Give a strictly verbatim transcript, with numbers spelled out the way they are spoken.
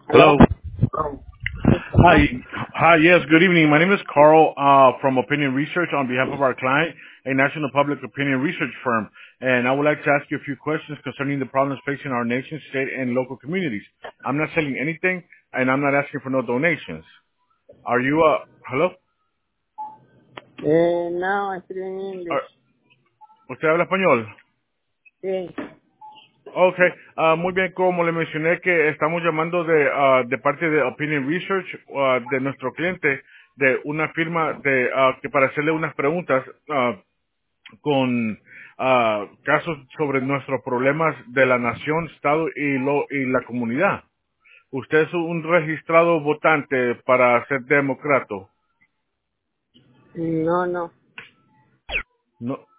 Hello? Hello. Hi. Hi. Yes. Good evening. My name is Carl uh, from Opinion Research on behalf of our client, a national public opinion research firm, and I would like to ask you a few questions concerning the problems facing our nation, state, and local communities. I'm not selling anything, and I'm not asking for no donations. Are you? Uh, hello. Eh, no, I speak in English. Are- ¿Usted habla español? Sí. Okay, ah, muy bien, como le mencioné que estamos llamando de, ah, de parte de Opinion Research, ah, de nuestro cliente, de una firma de ah, que para hacerle unas preguntas ah, con ah, casos sobre nuestros problemas de la nación, estado y, lo, y la comunidad. Usted es un registrado votante para ser demócrata. No, no. No.